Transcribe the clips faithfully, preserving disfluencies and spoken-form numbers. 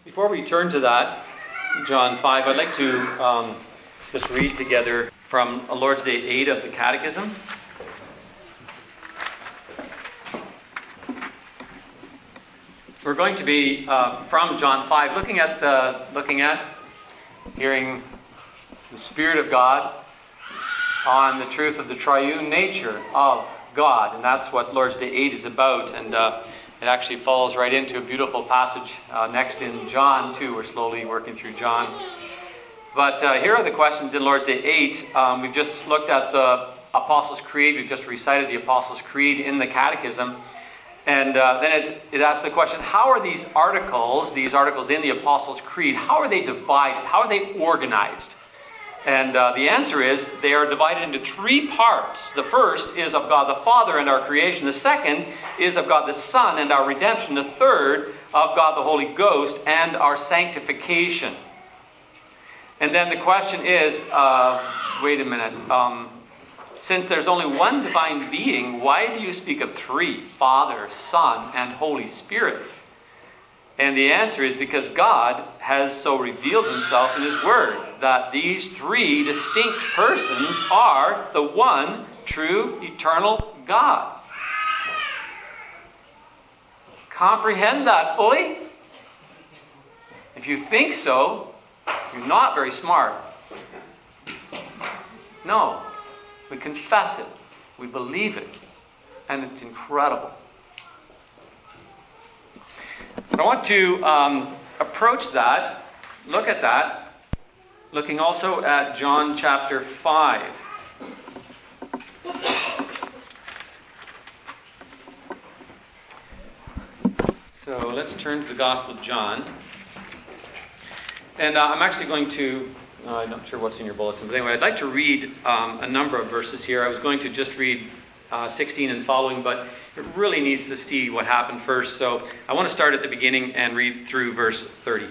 Before we turn to that, John five, I'd like to um, just read together from Lord's Day eight of the Catechism. We're going to be uh, from John five, looking at the, looking at, hearing the Spirit of God on the truth of the triune nature of God, and that's what Lord's Day eight is about. And uh, it actually falls right into a beautiful passage uh, next in John too. We're slowly working through John. But uh, here are the questions in Lord's Day eight. Um, we've just looked at the Apostles' Creed. We've just recited the Apostles' Creed in the Catechism. And uh, then it, it asks the question, how are these articles, these articles in the Apostles' Creed, how are they divided? How are they organized? And uh, the answer is they are divided into three parts. The first is of God the Father and our creation. The second is of God the Son and our redemption. The third of God the Holy Ghost and our sanctification. And then the question is, uh, wait a minute, um, since there's only one divine being, why do you speak of three? Father, Son, and Holy Spirit? And the answer is because God has so revealed himself in his word that these three distinct persons are the one true eternal God. Comprehend that fully? If you think so, you're not very smart. No. We confess it. We believe it. And it's incredible. I want to um, approach that, look at that, looking also at John chapter five. So let's turn to the Gospel of John. And uh, I'm actually going to, uh, I'm not sure what's in your bulletin, but anyway, I'd like to read um, a number of verses here. I was going to just read uh, sixteen and following, but it really needs to see what happened first. So I want to start at the beginning and read through verse thirty.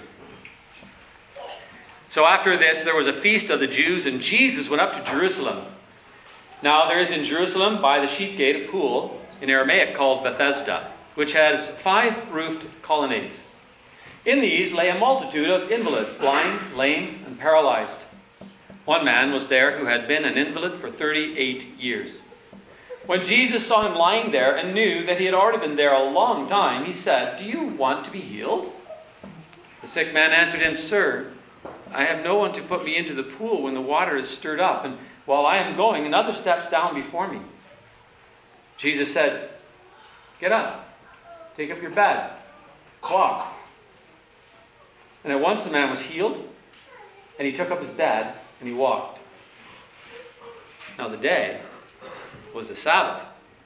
So after this, there was a feast of the Jews, and Jesus went up to Jerusalem. Now there is in Jerusalem by the sheep gate a pool, in Aramaic called Bethesda, which has five roofed colonnades. In these lay a multitude of invalids, blind, lame, and paralyzed. One man was there who had been an invalid for thirty-eight years. When Jesus saw him lying there and knew that he had already been there a long time, he said, "Do you want to be healed?" The sick man answered him, "Sir, I have no one to put me into the pool when the water is stirred up, and while I am going, another steps down before me." Jesus said, "Get up, take up your bed, walk." And at once the man was healed, and he took up his bed and he walked. Now the day was the Sabbath.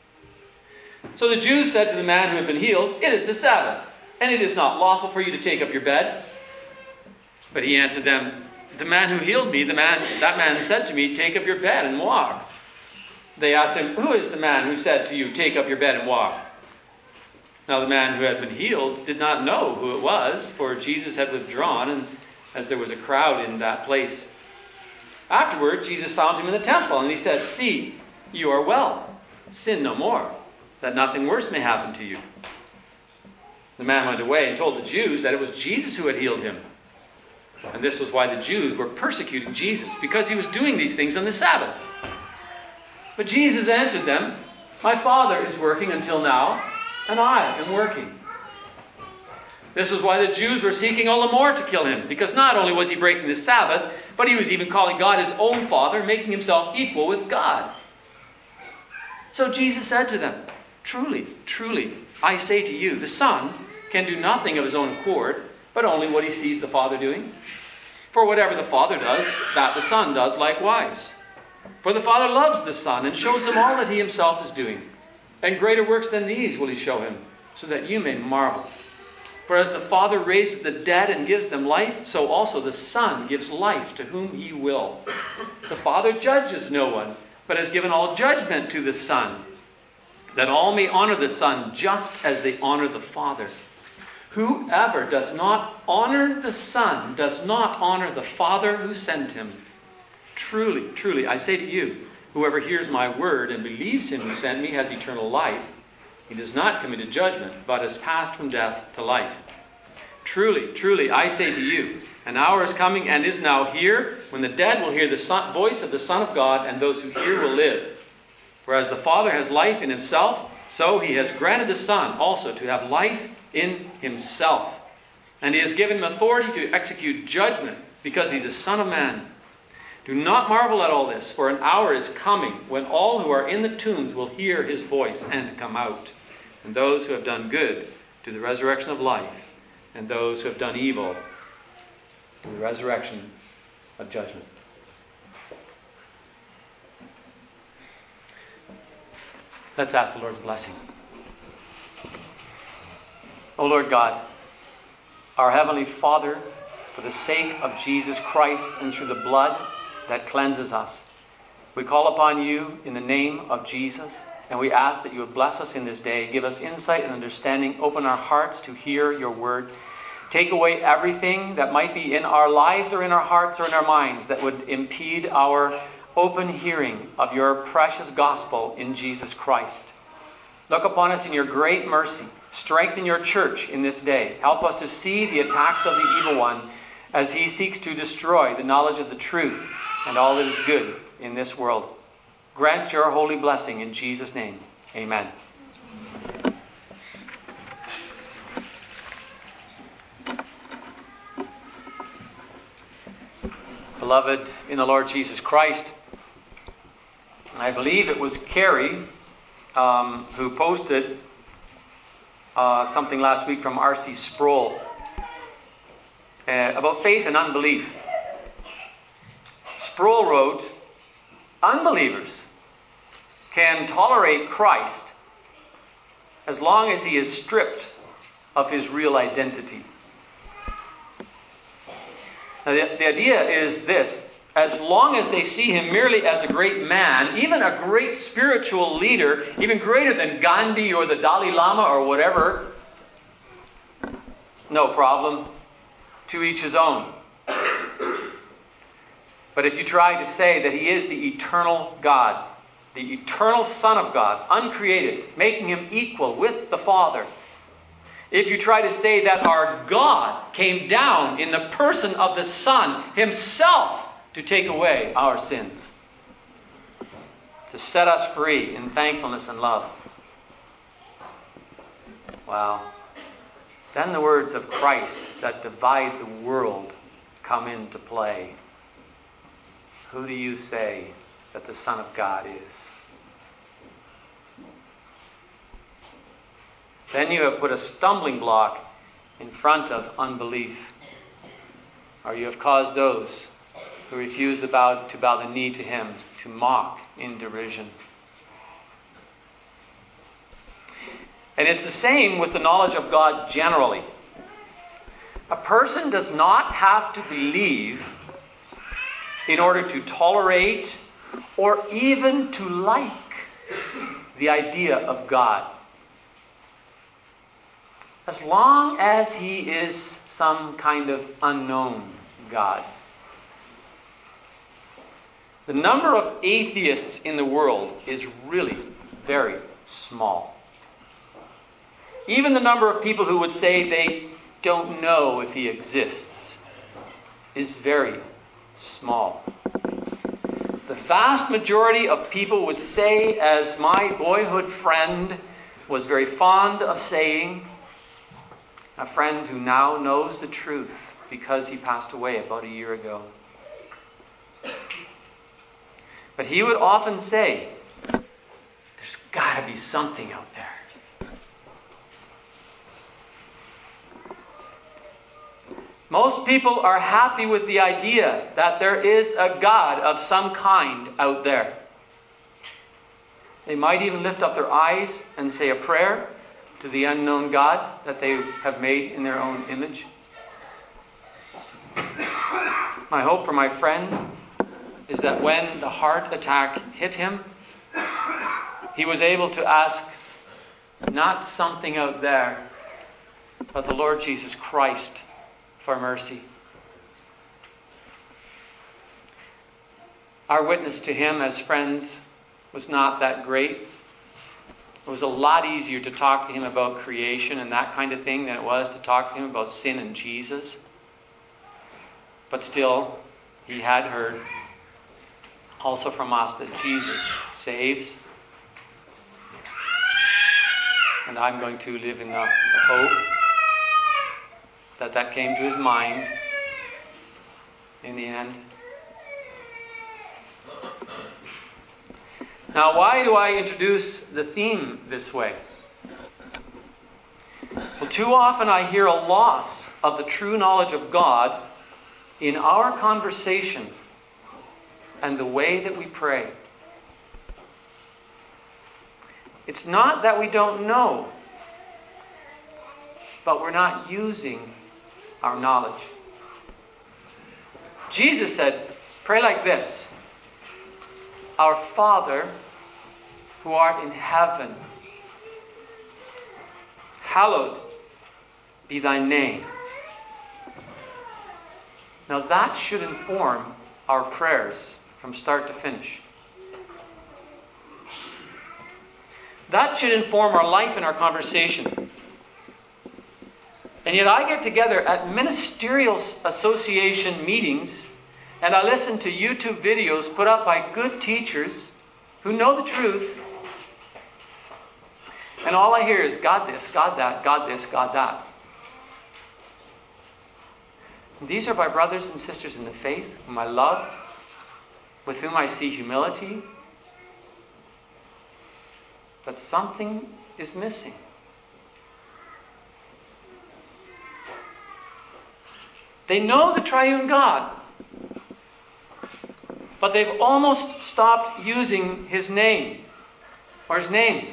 So the Jews said to the man who had been healed, "It is the Sabbath, and it is not lawful for you to take up your bed." But he answered them, "The man who healed me, the man that man said to me, 'Take up your bed and walk.'" They asked him, "Who is the man who said to you, 'Take up your bed and walk'?" Now the man who had been healed did not know who it was, for Jesus had withdrawn, and as there was a crowd in that place. Afterward, Jesus found him in the temple, and he said, "See, you are well. Sin no more, that nothing worse may happen to you." The man went away and told the Jews that it was Jesus who had healed him. And this was why the Jews were persecuting Jesus, because he was doing these things on the Sabbath. But Jesus answered them, "My Father is working until now, and I am working." This was why the Jews were seeking all the more to kill him, because not only was he breaking the Sabbath, but he was even calling God his own Father, making himself equal with God. So Jesus said to them, "Truly, truly, I say to you, the Son can do nothing of his own accord, but only what he sees the Father doing. For whatever the Father does, that the Son does likewise. For the Father loves the Son and shows him all that he himself is doing. And greater works than these will he show him, so that you may marvel. For as the Father raises the dead and gives them life, so also the Son gives life to whom he will. The Father judges no one, but has given all judgment to the Son, that all may honor the Son just as they honor the Father. Whoever does not honor the Son does not honor the Father who sent him. Truly, truly, I say to you, whoever hears my word and believes him who sent me has eternal life. He does not come into judgment, but has passed from death to life. Truly, truly, I say to you, an hour is coming and is now here when the dead will hear the son, voice of the Son of God, and those who hear will live. For as the Father has life in himself, so he has granted the Son also to have life in himself. And he has given him authority to execute judgment, because he's a Son of Man. Do not marvel at all this, for an hour is coming when all who are in the tombs will hear his voice and come out. And those who have done good to the resurrection of life, and those who have done evil to the resurrection of judgment. Let's ask the Lord's blessing. O Lord God, our Heavenly Father, for the sake of Jesus Christ and through the blood that cleanses us, we call upon you in the name of Jesus, and we ask that you would bless us in this day, give us insight and understanding, open our hearts to hear your word, take away everything that might be in our lives or in our hearts or in our minds that would impede our open hearing of your precious gospel in Jesus Christ. Look upon us in your great mercy. Strengthen your church in this day. Help us to see the attacks of the evil one as he seeks to destroy the knowledge of the truth and all that is good in this world. Grant your holy blessing in Jesus' name. Amen. Beloved in the Lord Jesus Christ, I believe it was Carrie um, who posted uh, something last week from R C Sproul uh, about faith and unbelief. Sproul wrote, "Unbelievers can tolerate Christ as long as he is stripped of his real identity." Now, the, the idea is this: as long as they see him merely as a great man, even a great spiritual leader, even greater than Gandhi or the Dalai Lama or whatever, no problem. To each his own. But if you try to say that he is the eternal God, the eternal Son of God, uncreated, making him equal with the Father, if you try to say that our God came down in the person of the Son himself to take away our sins, to set us free in thankfulness and love, well, then the words of Christ that divide the world come into play. Who do you say that the Son of God is? Then you have put a stumbling block in front of unbelief. Or you have caused those who refuse to bow, to bow the knee to him to mock in derision. And it's the same with the knowledge of God generally. A person does not have to believe in order to tolerate or even to like the idea of God. As long as he is some kind of unknown God. The number of atheists in the world is really very small. Even the number of people who would say they don't know if he exists is very small. The vast majority of people would say, as my boyhood friend was very fond of saying, a friend who now knows the truth because he passed away about a year ago. But he would often say, there's got to be something out there. Most people are happy with the idea that there is a God of some kind out there. They might even lift up their eyes and say a prayer to the unknown God that they have made in their own image. My hope for my friend is that when the heart attack hit him, he was able to ask not something out there, but the Lord Jesus Christ for mercy. Our witness to him as friends was not that great. It was a lot easier to talk to him about creation and that kind of thing than it was to talk to him about sin and Jesus. But still, he had heard also from us that Jesus saves. And I'm going to live in the hope that that came to his mind in the end. Now, why do I introduce the theme this way? Well, too often I hear a loss of the true knowledge of God in our conversation and the way that we pray. It's not that we don't know, but we're not using our knowledge. Jesus said, pray like this: Our Father, who art in heaven, hallowed be thy name. Now that should inform our prayers from start to finish. That should inform our life and our conversation. And yet I get together at ministerial association meetings and I listen to YouTube videos put up by good teachers who know the truth. And all I hear is God this, God that, God this, God that. And these are my brothers and sisters in the faith, whom I love, with whom I see humility. But something is missing. They know the triune God, but they've almost stopped using His name or His names.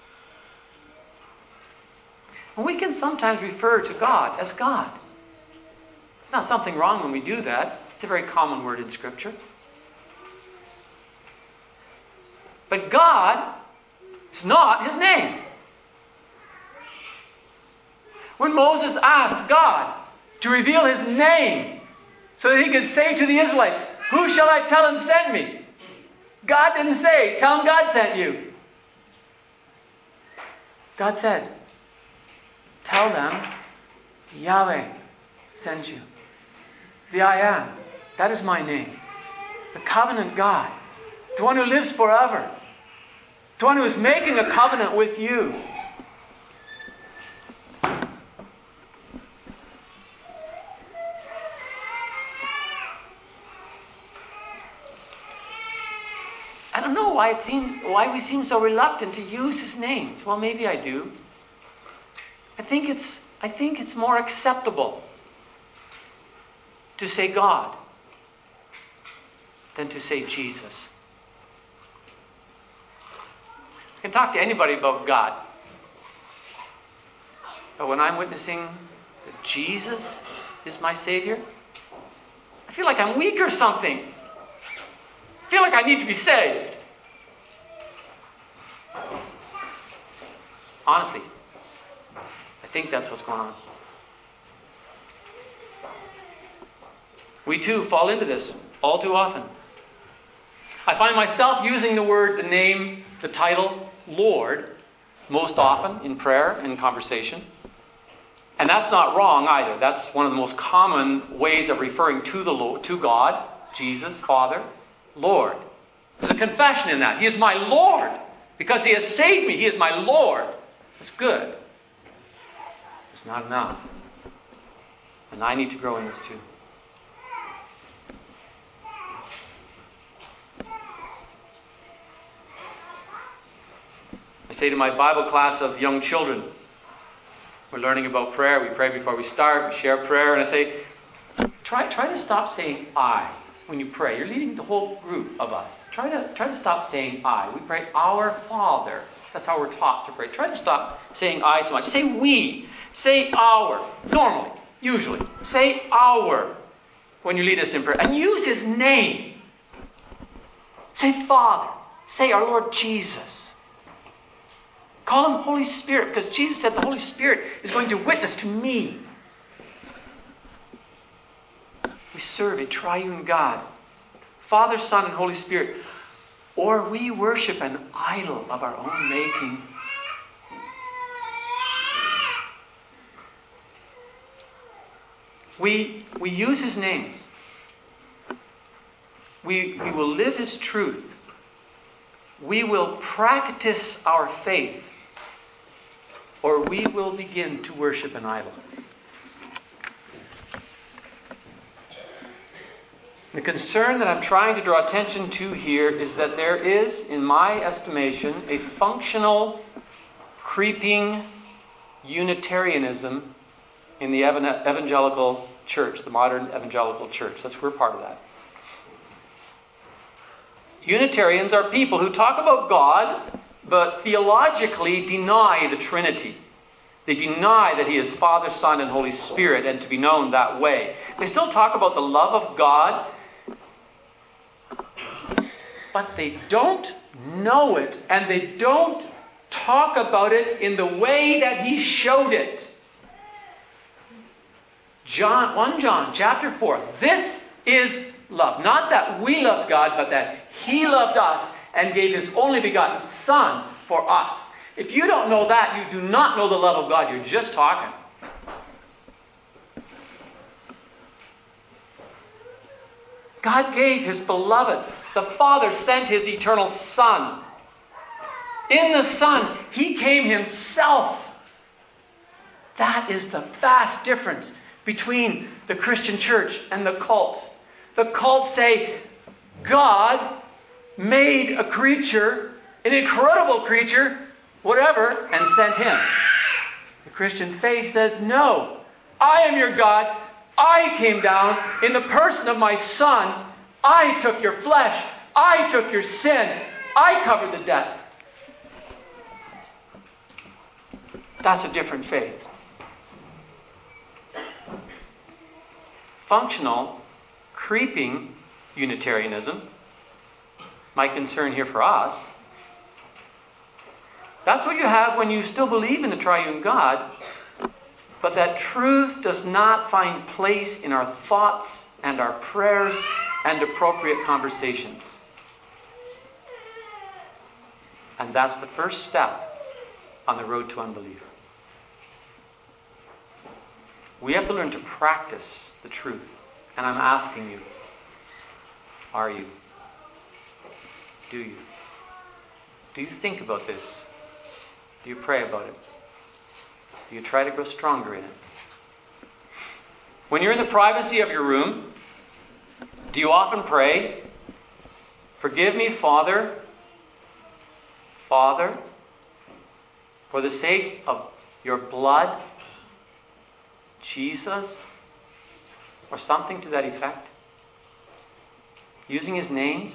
And we can sometimes refer to God as God. It's not something wrong when we do that. It's a very common word in Scripture. But God is not His name. When Moses asked God to reveal His name so that he could say to the Israelites, who shall I tell him sent me? God didn't say, tell him God sent you. God said, tell them Yahweh sent you. The I Am. That is my name. The covenant God. The one who lives forever. The one who is making a covenant with you. I don't know why it seems why we seem so reluctant to use His names. Well, maybe I do. I think it's I think it's more acceptable to say God than to say Jesus. I can talk to anybody about God. But when I'm witnessing that Jesus is my Savior, I feel like I'm weak or something. I feel like I need to be saved. Honestly, I think that's what's going on. We too fall into this all too often. I find myself using the word, the name, the title, Lord, most often in prayer and conversation. And that's not wrong either. That's one of the most common ways of referring to the Lord, to God, Jesus, Father, Lord. There's a confession in that. He is my Lord. Because He has saved me, He is my Lord. It's good. It's not enough. And I need to grow in this too. I say to my Bible class of young children, we're learning about prayer. We pray before we start. We share prayer. And I say, try, try to stop saying I when you pray. You're leading the whole group of us. Try to, try to stop saying I. We pray our Father. That's how we're taught to pray. Try to stop saying I so much. Say we. Say our. Normally. Usually. Say our when you lead us in prayer. And use His name. Say Father. Say our Lord Jesus. Call Him Holy Spirit, because Jesus said the Holy Spirit is going to witness to me. We serve a triune God, Father, Son, and Holy Spirit. Or we worship an idol of our own making We, we use his names. We, we will live his truth. We will practice our faith, or we will begin to worship an idol. The concern that I'm trying to draw attention to here is that there is, in my estimation, a functional, creeping Unitarianism in the evangelical church, the modern evangelical church. That's we're part of that. Unitarians are people who talk about God, but theologically deny the Trinity. They deny that he is Father, Son, and Holy Spirit, and to be known that way. They still talk about the love of God, but they don't know it, and they don't talk about it in the way that he showed it. John, First John chapter four. This is love. Not that we loved God, but that he loved us and gave his only begotten Son for us. If you don't know that, you do not know the love of God. You're just talking. God gave his beloved. The Father sent his eternal Son. In the Son, he came himself. That is the vast difference between the Christian church and the cults. The cults say, God made a creature, an incredible creature, whatever, and sent him. The Christian faith says, no, I am your God. I came down in the person of my Son. I took your flesh. I took your sin. I covered the debt. That's a different faith. Functional, creeping Unitarianism, my concern here for us, that's what you have when you still believe in the triune God, but that truth does not find place in our thoughts and our prayers and appropriate conversations. And that's the first step on the road to unbelief. We have to learn to practice the truth. And I'm asking you, are you? Do you? Do you think about this? Do you pray about it? Do you try to grow stronger in it? When you're in the privacy of your room, do you often pray, forgive me, Father, Father, for the sake of your blood, Jesus, or something to that effect? Using his names?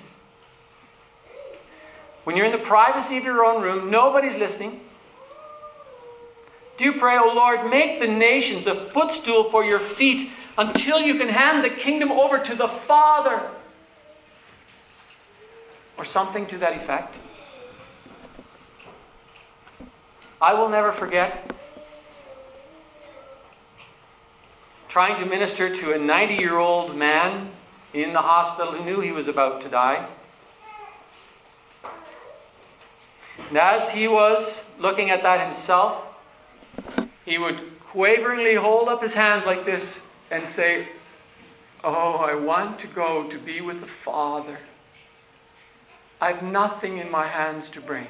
When you're in the privacy of your own room, nobody's listening. Do you pray, O Lord, make the nations a footstool for your feet until you can hand the kingdom over to the Father? Or something to that effect? I will never forget trying to minister to a ninety-year-old man in the hospital who knew he was about to die. And as he was looking at that himself, he would quaveringly hold up his hands like this and say, oh, I want to go to be with the Father. I have nothing in my hands to bring.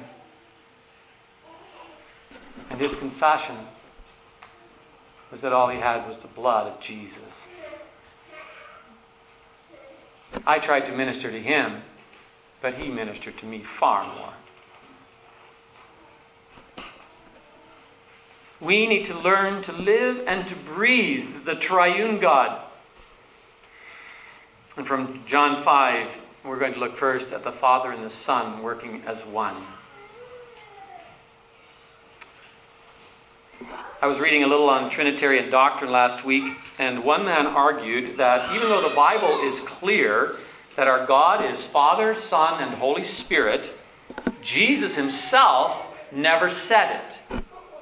And his confession was that all he had was the blood of Jesus. I tried to minister to him, but he ministered to me far more. We need to learn to live and to breathe the triune God. And from John five, we're going to look first at the Father and the Son working as one. I was reading a little on Trinitarian doctrine last week, and one man argued that even though the Bible is clear that our God is Father, Son, and Holy Spirit, Jesus himself never said it.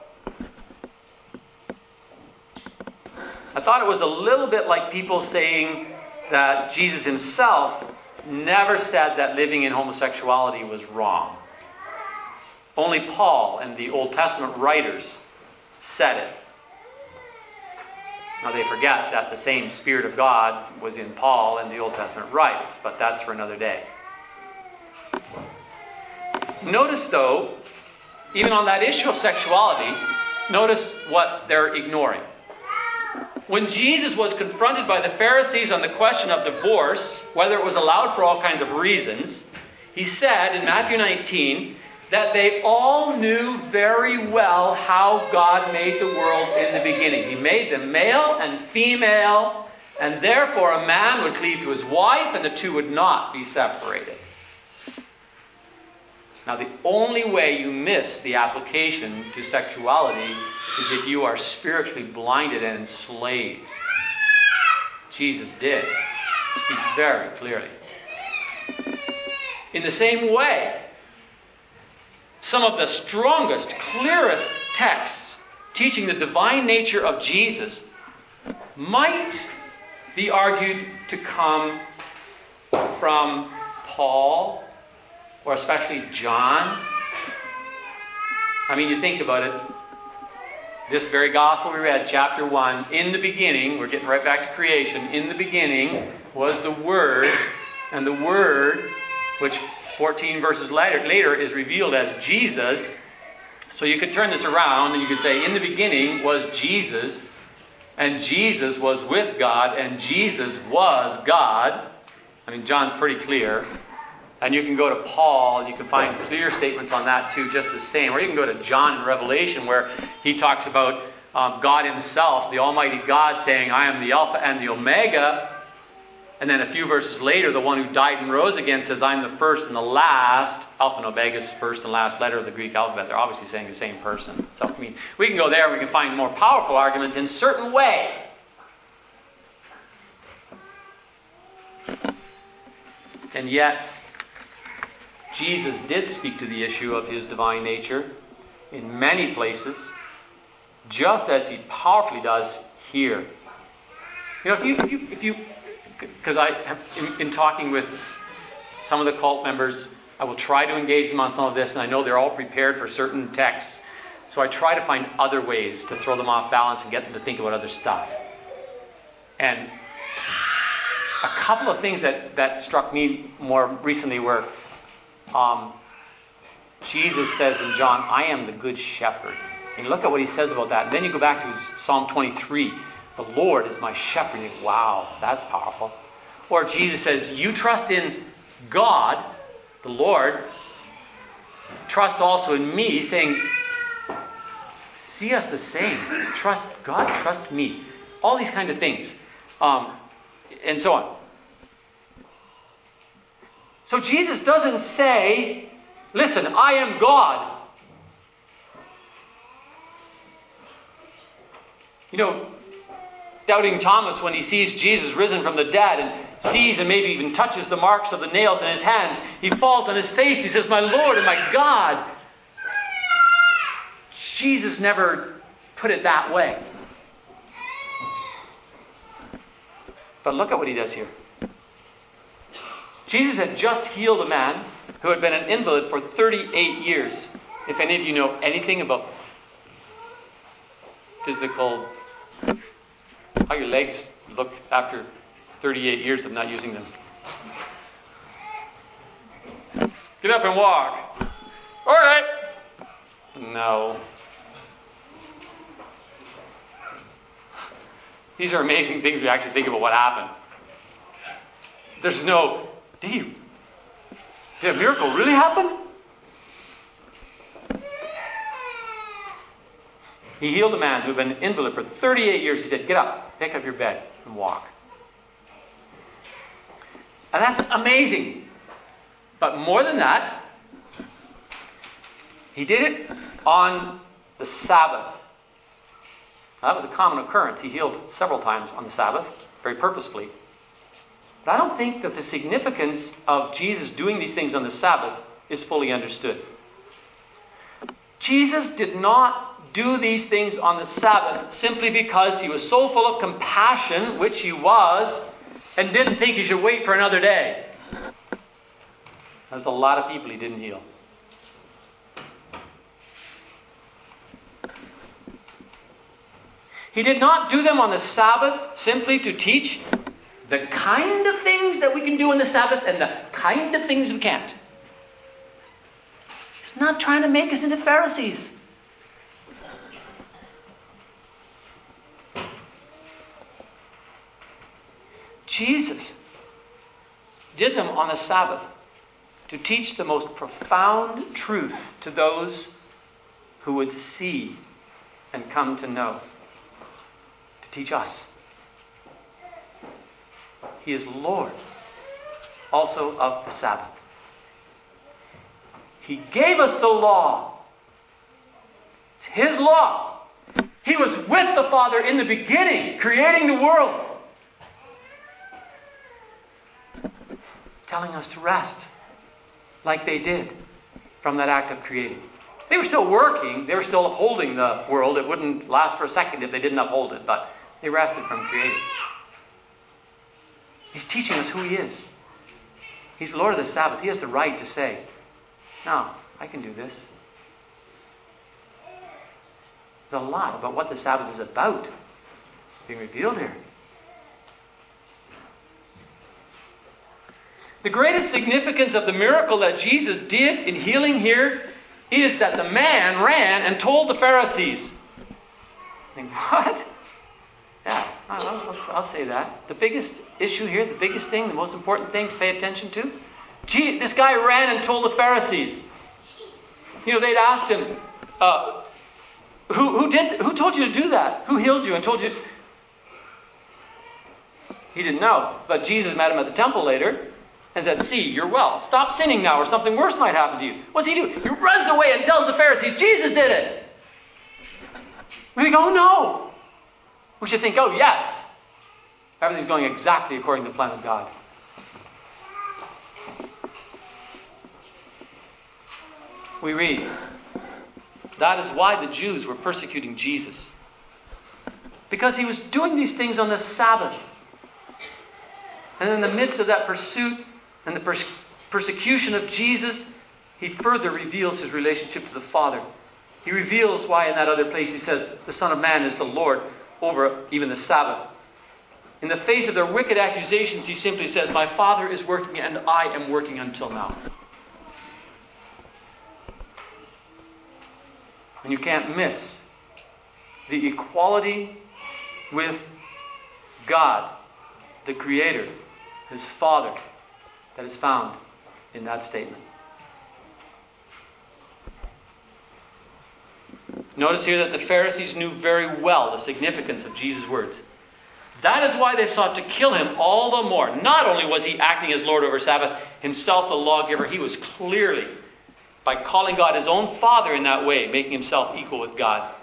I thought it was a little bit like people saying that Jesus himself never said that living in homosexuality was wrong. Only Paul and the Old Testament writers said it. Now they forget that the same Spirit of God was in Paul and the Old Testament writers, but that's for another day. Notice though, even on that issue of sexuality, notice what they're ignoring. When Jesus was confronted by the Pharisees on the question of divorce, whether it was allowed for all kinds of reasons, he said in Matthew nineteen that they all knew very well how God made the world in the beginning. He made them male and female, and therefore a man would cleave to his wife and the two would not be separated. Now, the only way you miss the application to sexuality is if you are spiritually blinded and enslaved. Jesus did. He speaks very clearly. In the same way, some of the strongest, clearest texts teaching the divine nature of Jesus might be argued to come from Paul, or especially John. I mean, you think about it. This very gospel we read, chapter one, in the beginning, we're getting right back to creation, in the beginning was the Word, and the Word, which fourteen verses later, later is revealed as Jesus. So you could turn this around and you could say, in the beginning was Jesus, and Jesus was with God, and Jesus was God. I mean, John's pretty clear. And you can go to Paul, you can find clear statements on that too, just the same. Or you can go to John in Revelation, where he talks about um, God himself, the Almighty God, saying, I am the Alpha and the Omega. And then a few verses later, the one who died and rose again says, I'm the first and the last. Alpha and Omega is the first and last letter of the Greek alphabet. They're obviously saying the same person. So, I mean, we can go there, we can find more powerful arguments in a certain way. And yet, Jesus did speak to the issue of his divine nature in many places, just as he powerfully does here. You know, if you, if you, if you, because I have, in, in talking with some of the cult members, I will try to engage them on some of this, and I know they're all prepared for certain texts. So I try to find other ways to throw them off balance and get them to think about other stuff. And a couple of things that, that struck me more recently were, um, Jesus says in John, I am the good shepherd. And look at what he says about that. And then you go back to his Psalm twenty-three. The Lord is my shepherd. You think, wow, that's powerful. Or Jesus says, you trust in God, the Lord. Trust also in me, saying, see us the same. Trust God, trust me. All these kind of things. Um, and so on. So Jesus doesn't say, listen, I am God. You know, doubting Thomas, when he sees Jesus risen from the dead and sees and maybe even touches the marks of the nails in his hands, he falls on his face. He says, my Lord and my God. Jesus never put it that way. But look at what he does here. Jesus had just healed a man who had been an invalid for thirty-eight years. If any of you know anything about physical, how your legs look after thirty-eight years of not using them. Get up and walk. All right. No. These are amazing things we actually think about what happened. There's no, did you, did a miracle really happen? He healed a man who had been an invalid for thirty-eight years. He said, get up, pick up your bed, and walk. And that's amazing. But more than that, he did it on the Sabbath. Now, that was a common occurrence. He healed several times on the Sabbath, very purposefully. But I don't think that the significance of Jesus doing these things on the Sabbath is fully understood. Jesus did not do these things on the Sabbath simply because he was so full of compassion, which he was, and didn't think he should wait for another day. There's a lot of people he didn't heal. He did not do them on the Sabbath simply to teach the kind of things that we can do on the Sabbath and the kind of things we can't. He's not trying to make us into Pharisees. Jesus did them on the Sabbath to teach the most profound truth to those who would see and come to know. To teach us. He is Lord also of the Sabbath. He gave us the law. It's His law. He was with the Father in the beginning, creating the world. Telling us to rest like they did from that act of creating. They were still working. They were still upholding the world. It wouldn't last for a second if they didn't uphold it, but they rested from creating. He's teaching us who He is. He's Lord of the Sabbath. He has the right to say, no, I can do this. There's a lot about what the Sabbath is about being revealed here. The greatest significance of the miracle that Jesus did in healing here is that the man ran and told the Pharisees. I think, what? Yeah, I'll, I'll, I'll say that. The biggest issue here, the biggest thing, the most important thing to pay attention to. Gee, this guy ran and told the Pharisees. You know, they'd asked him, uh, who, who did? Who told you to do that? Who healed you and told you? He didn't know. But Jesus met him at the temple later and said, see, you're well. Stop sinning now or something worse might happen to you. What's he do? He runs away and tells the Pharisees, Jesus did it. We go, oh, no. We should think, oh, yes. Everything's going exactly according to the plan of God. We read, that is why the Jews were persecuting Jesus. Because He was doing these things on the Sabbath. And in the midst of that pursuit and the pers- persecution of Jesus, He further reveals His relationship to the Father. He reveals why in that other place He says, the Son of Man is the Lord over even the Sabbath. In the face of their wicked accusations, He simply says, my Father is working and I am working until now. And you can't miss the equality with God, the Creator, His Father, that is found in that statement. Notice here that the Pharisees knew very well the significance of Jesus' words. That is why they sought to kill Him all the more. Not only was He acting as Lord over Sabbath, Himself the lawgiver, He was clearly, by calling God His own Father in that way, making Himself equal with God.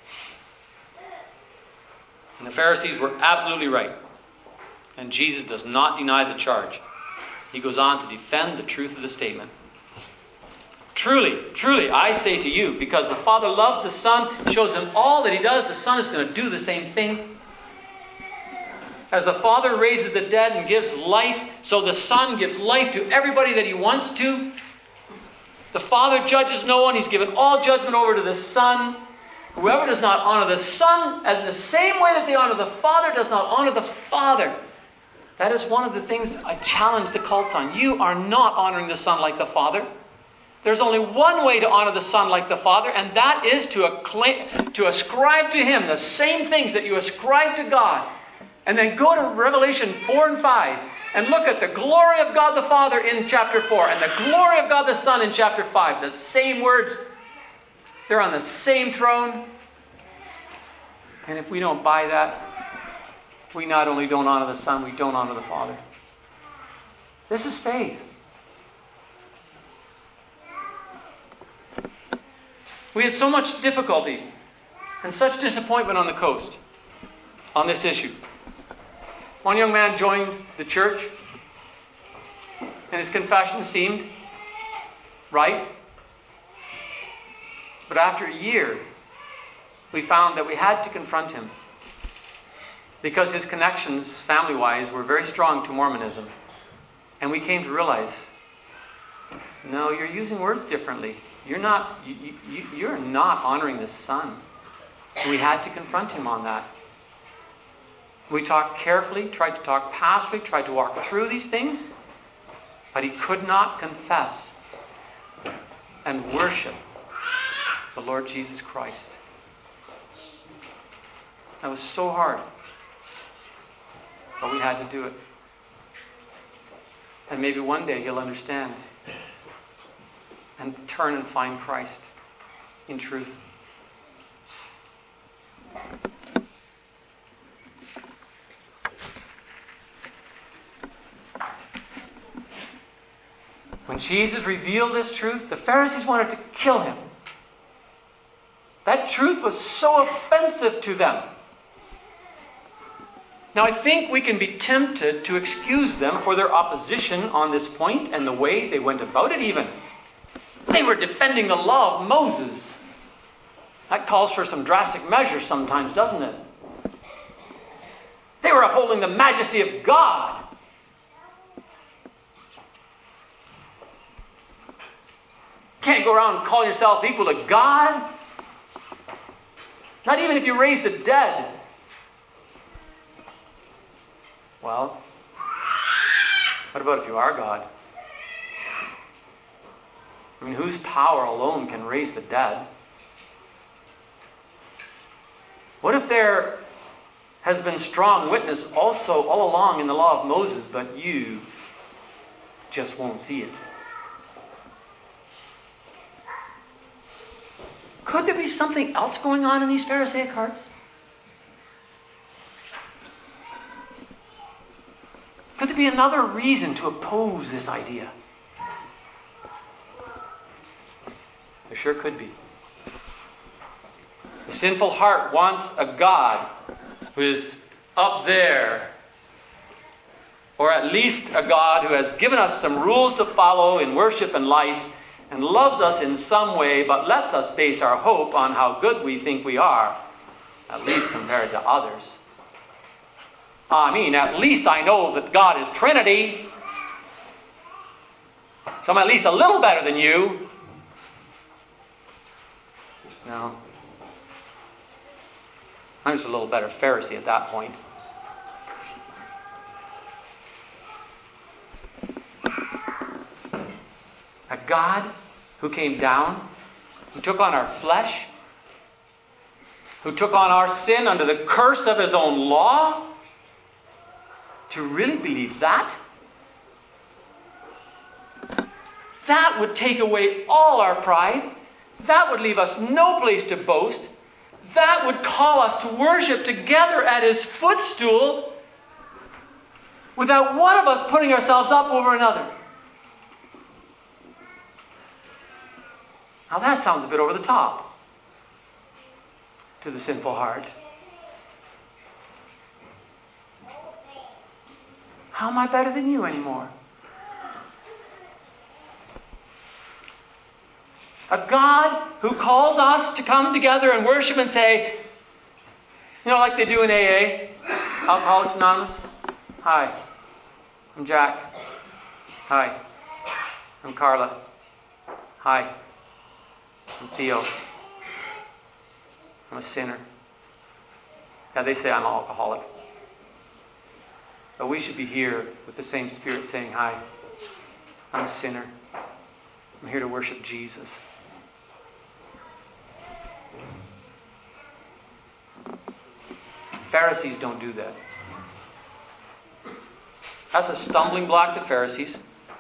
And the Pharisees were absolutely right. And Jesus does not deny the charge. He goes on to defend the truth of the statement. Truly, truly, I say to you, because the Father loves the Son, shows Him all that He does, the Son is going to do the same thing. As the Father raises the dead and gives life, so the Son gives life to everybody that He wants to. The Father judges no one. He's given all judgment over to the Son. Whoever does not honor the Son, in the same way that they honor the Father, does not honor the Father. That is one of the things I challenge the cults on. You are not honoring the Son like the Father. There's only one way to honor the Son like the Father, and that is to, acclaim, to ascribe to Him the same things that you ascribe to God. And then go to Revelation four and five and look at the glory of God the Father in chapter four and the glory of God the Son in chapter five. The same words. They're on the same throne. And if we don't buy that, we not only don't honor the Son, we don't honor the Father. This is faith. We had so much difficulty and such disappointment on the coast on this issue. One young man joined the church, and his confession seemed right. But after a year, we found that we had to confront him because his connections, family-wise, were very strong to Mormonism. And we came to realize, no, you're using words differently. You're not, you, you, you're not honoring the Son. We had to confront him on that. We talked carefully, tried to talk pastorally, tried to walk through these things, but he could not confess and worship the Lord Jesus Christ. That was so hard, but we had to do it. And maybe one day he'll understand and turn and find Christ in truth. When Jesus revealed this truth, the Pharisees wanted to kill him. That truth was so offensive to them. Now, I think we can be tempted to excuse them for their opposition on this point and the way they went about it even. They were defending the law of Moses. That calls for some drastic measures sometimes, doesn't it? They were upholding the majesty of God. Can't go around calling yourself equal to God. Not even if you raise the dead. Well, what about if you are God? I mean, whose power alone can raise the dead? What if there has been strong witness also all along in the law of Moses, but you just won't see it? Could there be something else going on in these Pharisaic hearts? Could there be another reason to oppose this idea? There sure could be. The sinful heart wants a God who is up there, or at least a God who has given us some rules to follow in worship and life, and loves us in some way, but lets us base our hope on how good we think we are, at least compared to others. I mean, at least I know that God is Trinity, so I'm at least a little better than you. No. I'm just a little better Pharisee at that point. A God who came down, who took on our flesh, who took on our sin under the curse of his own law. To really believe that? That would take away all our pride. That would leave us no place to boast. That would call us to worship together at his footstool without one of us putting ourselves up over another. Now that sounds a bit over the top to the sinful heart. How am I better than you anymore? A God who calls us to come together and worship and say, you know, like they do in A A, Alcoholics Anonymous. Hi, I'm Jack. Hi, I'm Carla. Hi, I'm Theo. I'm a sinner. Yeah, they say I'm an alcoholic. But we should be here with the same spirit saying, hi, I'm a sinner. I'm here to worship Jesus. Pharisees don't do that. That's a stumbling block to Pharisees.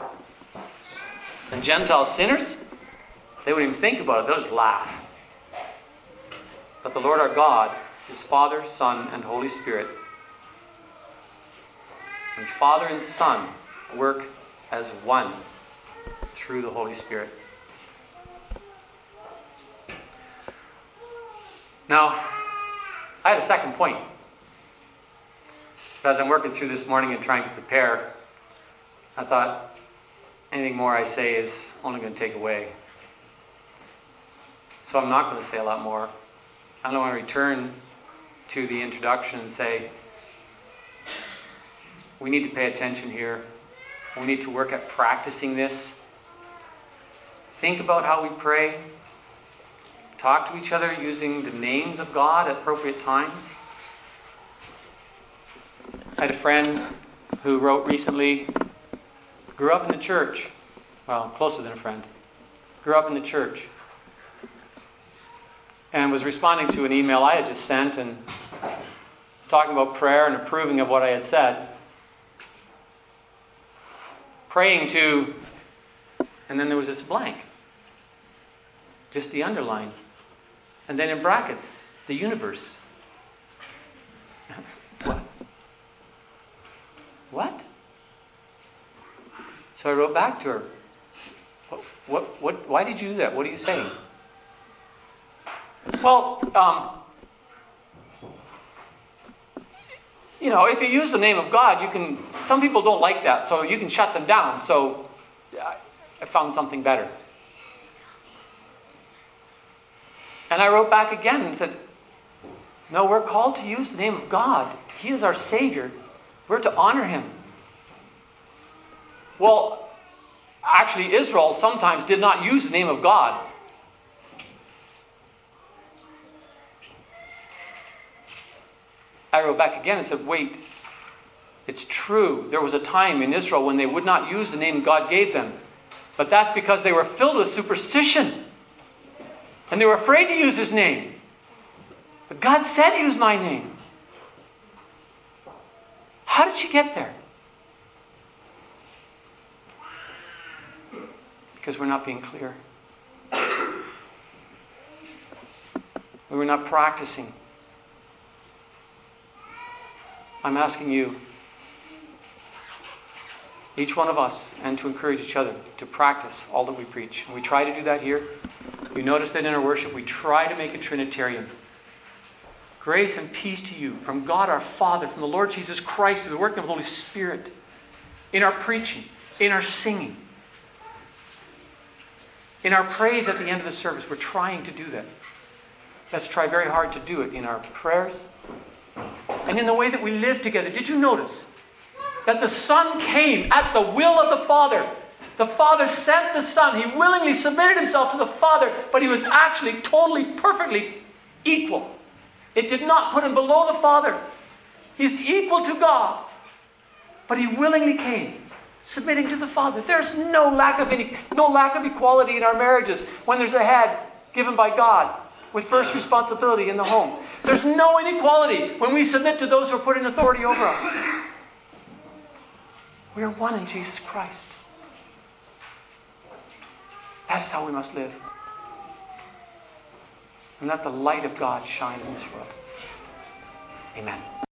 And Gentile sinners, they wouldn't even think about it. They'll just laugh. But the Lord our God is Father, Son, and Holy Spirit. And Father and Son work as one through the Holy Spirit. Now, I had a second point. But as I'm working through this morning and trying to prepare, I thought anything more I say is only going to take away. So I'm not going to say a lot more. I'm going to return to the introduction and say, we need to pay attention here. We need to work at practicing this. Think about how we pray. Talk to each other using the names of God at appropriate times. I had a friend who wrote recently, grew up in the church. Well, closer than a friend. Grew up in the church. And was responding to an email I had just sent and was talking about prayer and approving of what I had said. Praying to, and then there was this blank. Just the underline. And then in brackets, the universe. What? What? So I wrote back to her. What, what, what, why did you do that? What are you saying? Well, um, you know, if you use the name of God, you can, some people don't like that, so you can shut them down. So I, I found something better. And I wrote back again and said, no, we're called to use the name of God. He is our Savior. We're to honor Him. Well, actually, Israel sometimes did not use the name of God. I wrote back again and said, wait, it's true. There was a time in Israel when they would not use the name God gave them. But that's because they were filled with superstition. And they were afraid to use His name. But God said, use my name. How did she get there? Because we're not being clear. We were not practicing. I'm asking you, each one of us, and to encourage each other to practice all that we preach. And we try to do that here. We notice that in our worship, we try to make it Trinitarian. Grace and peace to you from God our Father, from the Lord Jesus Christ, through the working of the Holy Spirit, in our preaching, in our singing, in our praise at the end of the service. We're trying to do that. Let's try very hard to do it in our prayers and in the way that we live together. Did you notice that the Son came at the will of the Father? The Father sent the Son. He willingly submitted Himself to the Father, but He was actually totally, perfectly equal. It did not put Him below the Father. He's equal to God, but He willingly came, submitting to the Father. There's no lack of any, no lack of equality in our marriages when there's a head given by God with first responsibility in the home. There's no inequality when we submit to those who are put in authority over us. We are one in Jesus Christ. That is how we must live. And let the light of God shine in this world. Amen.